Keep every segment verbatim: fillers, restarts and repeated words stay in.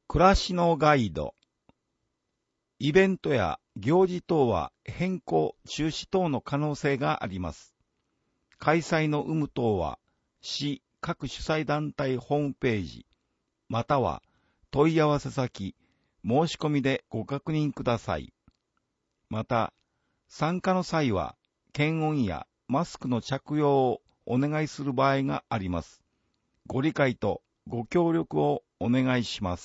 暮らしのガイド。イベントや行事等は変更、中止等の可能性があります。開催の有無等は、市各主催団体ホームページ、または問い合わせ先、申し込みでご確認ください。また、参加の際は、検温やマスクの着用をお願いする場合があります。ご理解とご協力をお願いします。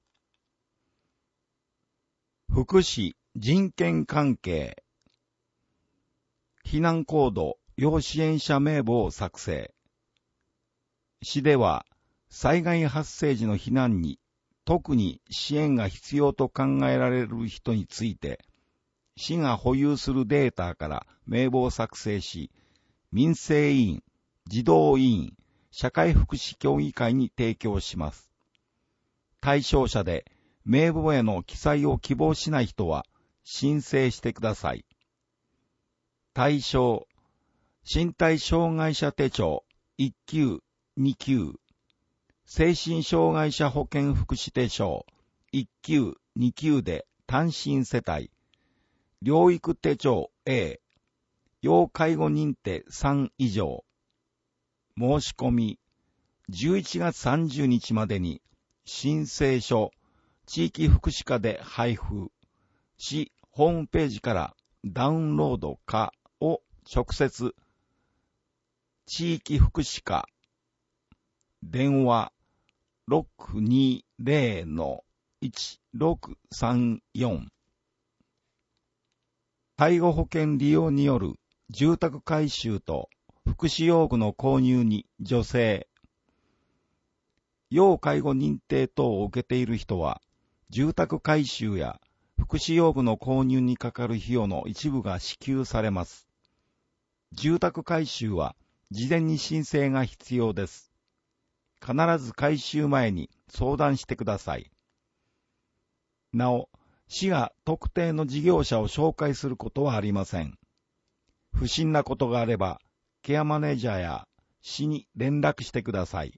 福祉・人権関係。避難行動・要支援者名簿を作成。市では、災害発生時の避難に特に支援が必要と考えられる人について、市が保有するデータから名簿を作成し、民生委員、児童委員、社会福祉協議会に提供します。対象者で名簿への記載を希望しない人は申請してください。対象、身体障害者手帳いっ級、に級、精神障害者保健福祉手帳いっ級、に級で単身世帯、療育手帳 A、要介護認定さん以上。申し込み、じゅういちがつさんじゅうにちまでに申請書、地域福祉課で配布、市ホームページからダウンロードかを直接、地域福祉課、電話 ろくにゼロ いちろくさんよん。介護保険利用による住宅改修と福祉用具の購入に助成。要介護認定等を受けている人は、住宅改修や福祉用具の購入にかかる費用の一部が支給されます。住宅改修は事前に申請が必要です。必ず改修前に相談してください。なお、市が特定の事業者を紹介することはありません。不審なことがあれば、ケアマネージャーや市に連絡してください。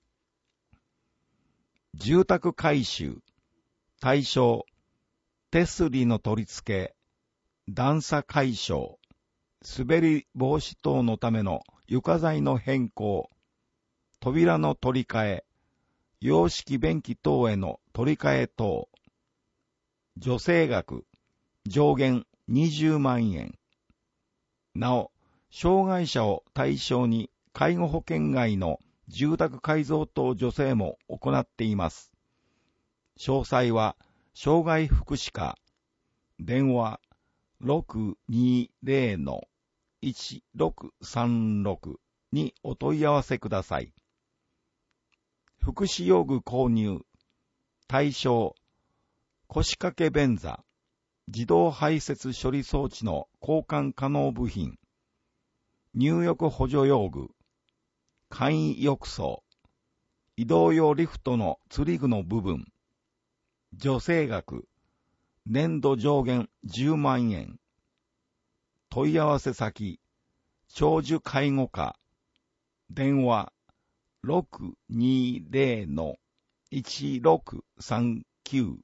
住宅改修、対象、手すりの取り付け、段差解消、滑り防止等のための床材の変更、扉の取り替え、洋式便器等への取り替え等、助成額、上限にじゅうまんえん。なお、障害者を対象に介護保険外の住宅改造等助成も行っています。詳細は、障害福祉課、電話 ろくにゼロ いちろくさんろく にお問い合わせください。福祉用具購入、対象、腰掛け便座、自動排泄処理装置の交換可能部品、入浴補助用具、簡易浴槽、移動用リフトの釣り具の部分、助成額、年度上限じゅうまんえん。問い合わせ先、長寿介護課、電話 ろくにゼロ いちろくさんきゅう。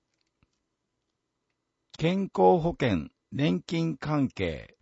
健康保険、年金関係。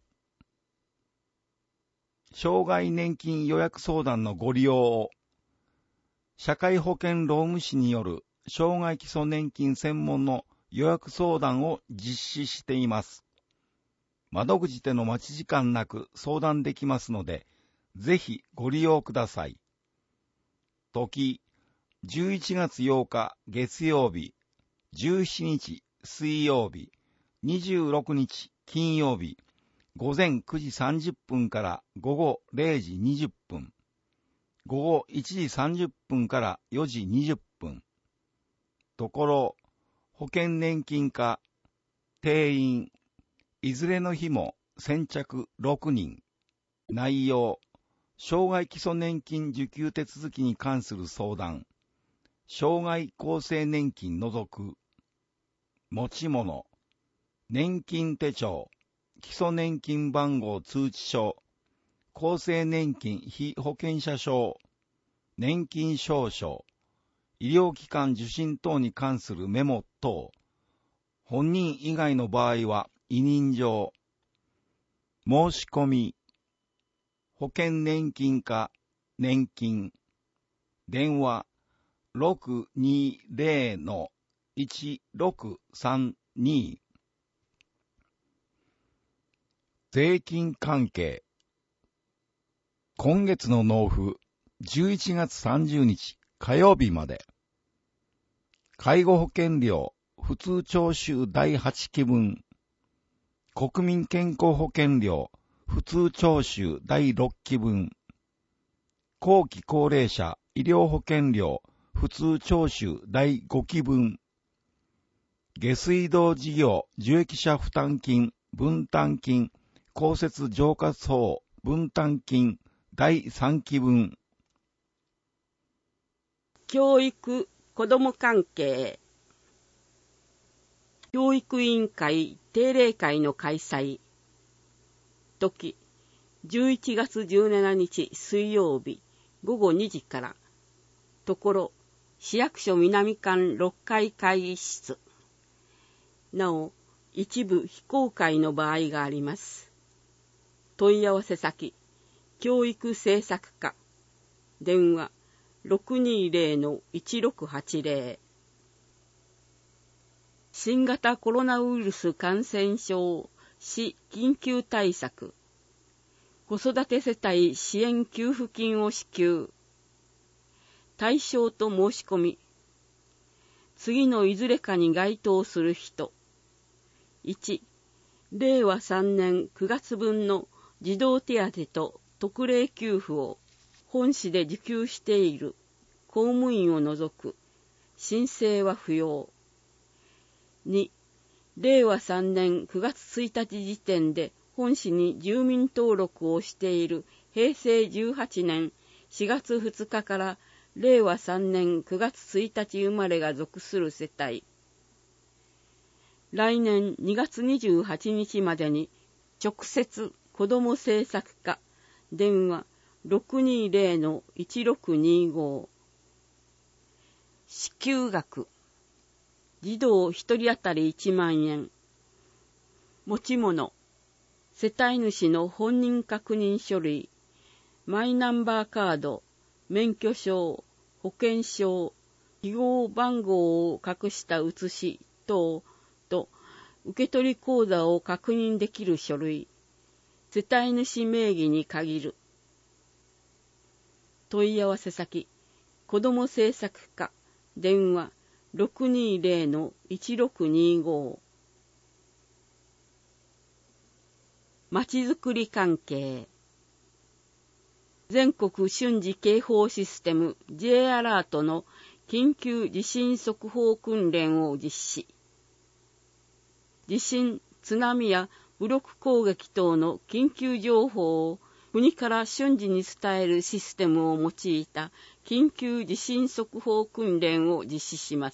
障害年金予約相談のご利用を、社会保険労務士による障害基礎年金専門の予約相談を実施しています。窓口での待ち時間なく相談できますので、ぜひご利用ください。時、じゅういちがつようか月曜日、じゅうしちにち水曜日、にじゅうろくにち金曜日、午前くじさんじゅっぷんから午後れいじにじゅっぷん、午後いちじさんじゅっぷんからよじにじゅっぷん。ところ、保険年金課、定員、いずれの日も先着ろくにん。内容、障害基礎年金受給手続きに関する相談、障害厚生年金除く、持ち物、年金手帳、基礎年金番号通知書、厚生年金被保険者証、年金証書、 医療機関受診等に関するメモ等、本人以外の場合は委任状、申し込み、保険年金課年金、電話 ろくにゼロのいちろくさんに、税金関係。今月の納付、じゅういちがつさんじゅうにち火曜日まで。介護保険料、普通徴収だいはちきぶん。国民健康保険料、普通徴収だいろっきぶん。後期高齢者医療保険料、普通徴収だいごきぶん。下水道事業受益者負担金、分担金、公設浄化層分担金だいさんきぶん。 教育子ども関係。教育委員会定例会の開催。時、じゅういちがつじゅうしちにち水曜日ごごにじから。ところ、市役所南館ろっかい会議室。なお、一部非公開の場合があります。問い合わせ先、教育政策課。電話、ろくにゼロのいちろくはちゼロ。新型コロナウイルス感染症市緊急対策。子育て世帯支援給付金を支給。対象と申し込み。次のいずれかに該当する人。いち、れいわさんねんくがつぶんの児童手当と特例給付を本市で受給している公務員を除く。申請は不要。に、れいわさんねんくがつついたち時点で本市に住民登録をしているへいせいじゅうはちねんしがつふつかかられいわさんねんくがつついたち生まれが属する世帯。来年にがつにじゅうはちにちまでに直接子ども政策課電話 ろくにゼロのいちろくにご。支給額児童ひとり当たりいちまんえん。持ち物世帯主の本人確認書類、マイナンバーカード、免許証、保険証、記号番号を隠した写し等と受取口座を確認できる書類、世帯主名義に限る。問い合わせ先、子ども政策課、電話ろくにゼロのいちろくにご。まちづくり関係。全国瞬時警報システム J アラートの緊急地震速報訓練を実施。地震、津波や武力攻撃等の緊急情報を国から瞬時に伝えるシステムを用いた緊急地震速報訓練を実施します。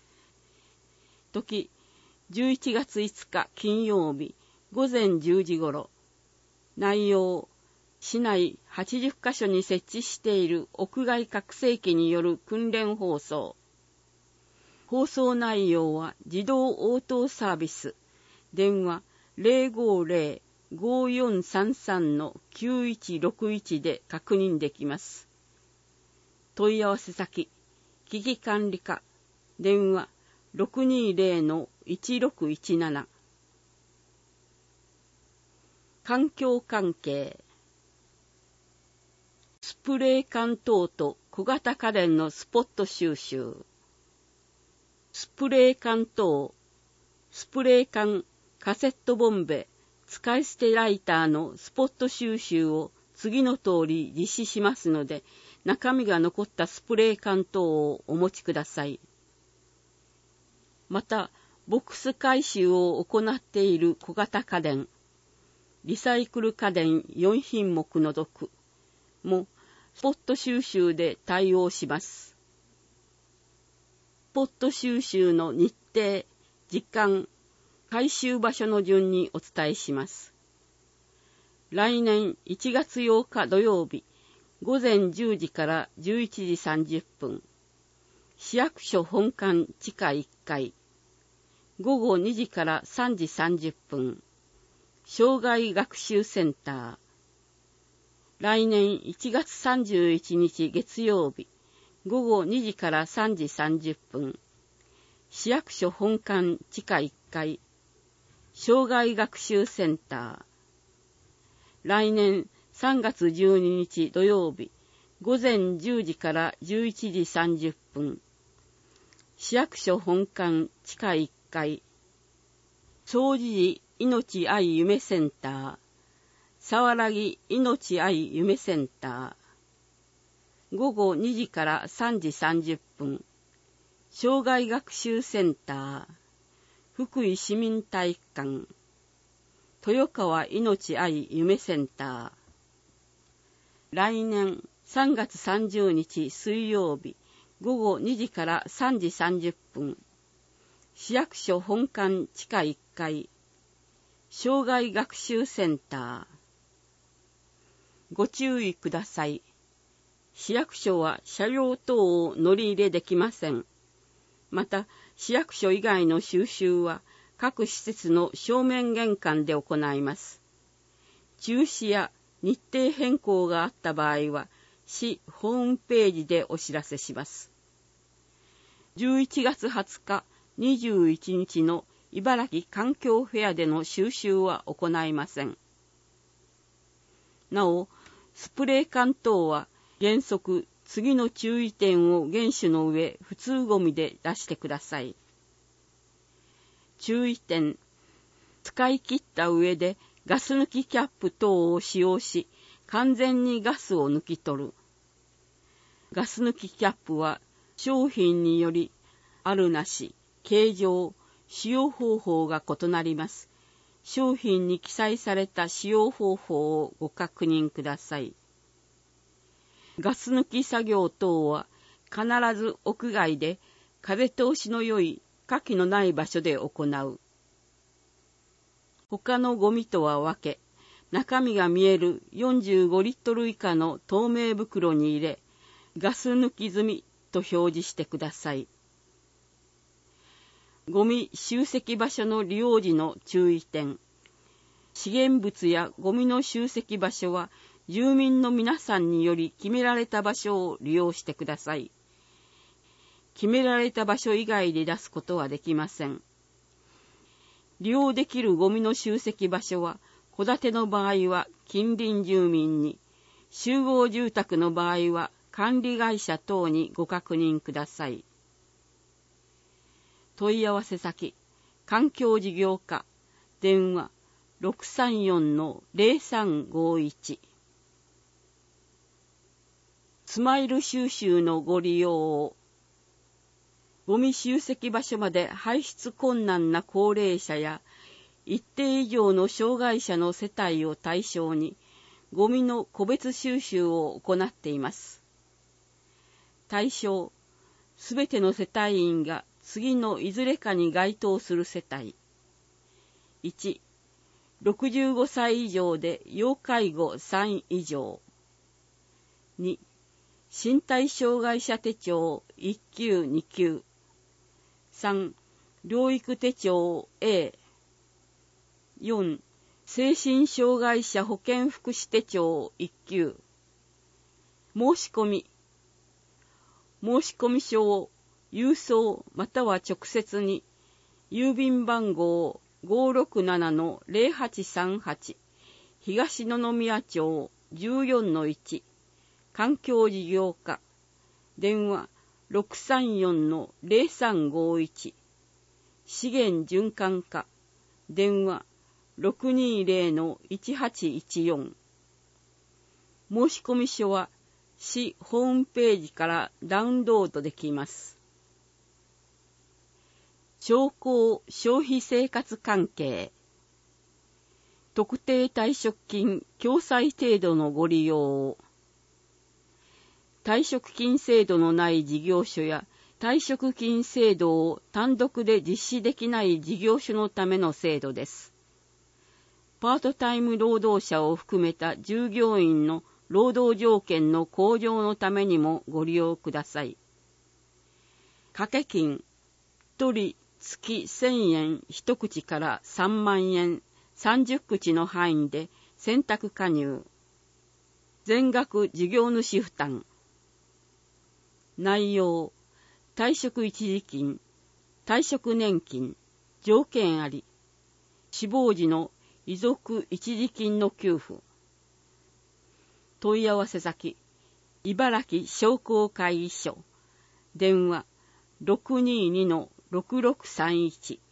時、じゅういちがついつか金曜日ごぜんじゅうじごろ。内容、市内はちじゅっかしょに設置している屋外拡声器による訓練放送。放送内容は自動応答サービス。電話ゼロごゼロ ごよんさんさんのきゅういちろくいちで確認できます。問い合わせ先、危機管理課。電話ろくにゼロのいちろくいちなな。環境関係。スプレー缶等と小型家電のスポット収集。スプレー缶等、スプレー缶、カセットボンベ、使い捨てライターのスポット収集を次の通り実施しますので、中身が残ったスプレー缶等をお持ちください。また、ボックス回収を行っている小型家電、リサイクル家電よんひんもく除くもスポット収集で対応します。スポット収集の日程、時間、回収場所の順にお伝えします。来年いちがつようか土曜日、ごぜんじゅうじからじゅういちじさんじゅっぷん。 市役所本館地下いっかい、ごごにじからさんじさんじゅっぷん、障害学習センター。来年いちがつさんじゅういちにち月曜日、ごごにじからさんじさんじゅっぷん、市役所本館地下いっかい、障害学習センター。来年さんがつじゅうににち土曜日、ごぜんじゅうじからじゅういちじさんじゅっぷん、市役所本館地下いっかい、総持寺命愛夢センター、沢良木命愛夢センター、ごごにじからさんじさんじゅっぷん、障害学習センター、福井市民体育館、豊川命愛夢センター。来年さんがつさんじゅうにち水曜日、ごごにじからさんじさんじゅっぷん、市役所本館地下いっかい、障害学習センター。ご注意ください。市役所は車両等を乗り入れできません。また、市役所以外の収集は各施設の正面玄関で行います。中止や日程変更があった場合は、市ホームページでお知らせします。じゅういちがつはつか、にじゅういちにちの茨城環境フェアでの収集は行いません。なお、スプレー缶等は原則次の注意点を厳守の上、普通ゴミで出してください。注意点、使い切った上でガス抜きキャップ等を使用し、完全にガスを抜き取る。ガス抜きキャップは商品によりあるなし、形状、使用方法が異なります。商品に記載された使用方法をご確認ください。ガス抜き作業等は必ず屋外で風通しの良い火気のない場所で行う。他のゴミとは分け、中身が見えるよんじゅうごリットル以下の透明袋に入れ、ガス抜き済みと表示してください。ゴミ集積場所の利用時の注意点。資源物やゴミの集積場所は住民の皆さんにより決められた場所を利用してください。決められた場所以外で出すことはできません。利用できるゴミの集積場所は、戸建ての場合は近隣住民に、集合住宅の場合は管理会社等にご確認ください。問い合わせ先、環境事業課、電話 ろくさんよんのゼロさんごいち。スマイル収集のご利用を。ゴミ集積場所まで排出困難な高齢者や一定以上の障害者の世帯を対象にゴミの個別収集を行っています。対象、すべての世帯員が次のいずれかに該当する世帯。いち、ろくじゅうごさい以上で要介護さん以上。に、身体障害者手帳いっきゅうにきゅう。さん、療育手帳 A。よん、精神障害者保健福祉手帳いっきゅう。申し込み。申し込み書を郵送または直接に、郵便番号 ごーろくななのゼロはちさんはち、東野宮町 じゅうよんのいち、環境事業課、電話 ろくさんよんのゼロさんごいち、資源循環課、電話 ろくにゼロのいちはちいちよん。申し込み書は市ホームページからダウンロードできます。商工消費生活関係。特定退職金共済制度のご利用を。退職金制度のない事業所や退職金制度を単独で実施できない事業所のための制度です。パートタイム労働者を含めた従業員の労働条件の向上のためにもご利用ください。 掛け金、一人月千円一口から三万円、三十口の範囲で選択加入。全額事業主負担。内容、退職一時金、退職年金、条件あり。死亡時の遺族一時金の給付。問い合わせ先、茨城商工会議所。電話、ろくにーにのろくろくさんいち。